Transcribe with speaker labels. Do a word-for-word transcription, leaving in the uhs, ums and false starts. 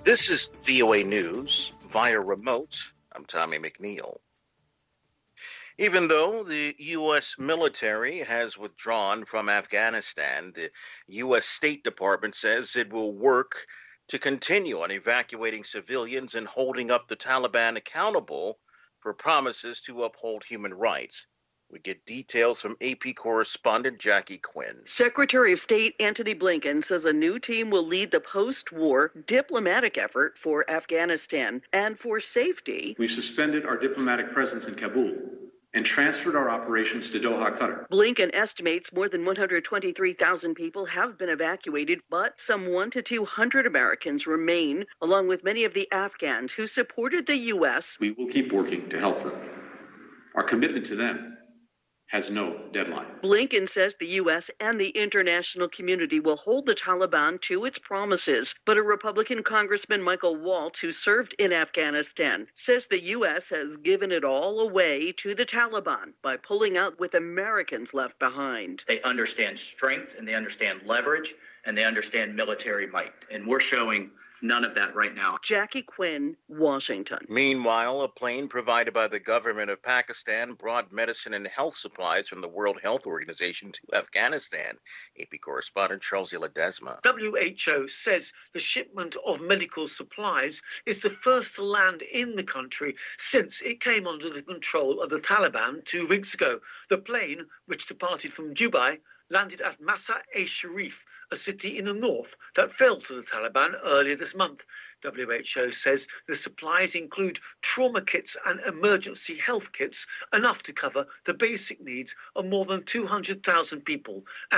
Speaker 1: This is V O A News via remote. I'm Tommy McNeil. Even though the U S military has withdrawn from Afghanistan, the U S State Department says it will work to continue on evacuating civilians and holding up the Taliban accountable for promises to uphold human rights. We get details from A P correspondent Jackie Quinn.
Speaker 2: Secretary of State Antony Blinken says a new team will lead the post-war diplomatic effort for Afghanistan and for safety.
Speaker 3: We suspended our diplomatic presence in Kabul and transferred our operations to Doha, Qatar.
Speaker 2: Blinken estimates more than one hundred twenty-three thousand people have been evacuated, but some one to two hundred Americans remain, along with many of the Afghans who supported the U S.
Speaker 3: We will keep working to help them. Our commitment to them has no deadline.
Speaker 2: Blinken says the U S and the international community will hold the Taliban to its promises. But a Republican Congressman, Michael Waltz, who served in Afghanistan, says the U S has given it all away to the Taliban by pulling out with Americans left behind.
Speaker 4: They understand strength and they understand leverage and they understand military might. And we're showing none of that right now.
Speaker 2: Jackie Quinn, Washington.
Speaker 1: Meanwhile, a plane provided by the government of Pakistan brought medicine and health supplies from the World Health Organization to Afghanistan. A P correspondent Charles Ledesma.
Speaker 5: W H O says the shipment of medical supplies is the first to land in the country since it came under the control of the Taliban two weeks ago. The plane, which departed from Dubai, landed at Mazar-e-Sharif, a city in the north that fell to the Taliban earlier this month. W H O says the supplies include trauma kits and emergency health kits, enough to cover the basic needs of more than two hundred thousand people.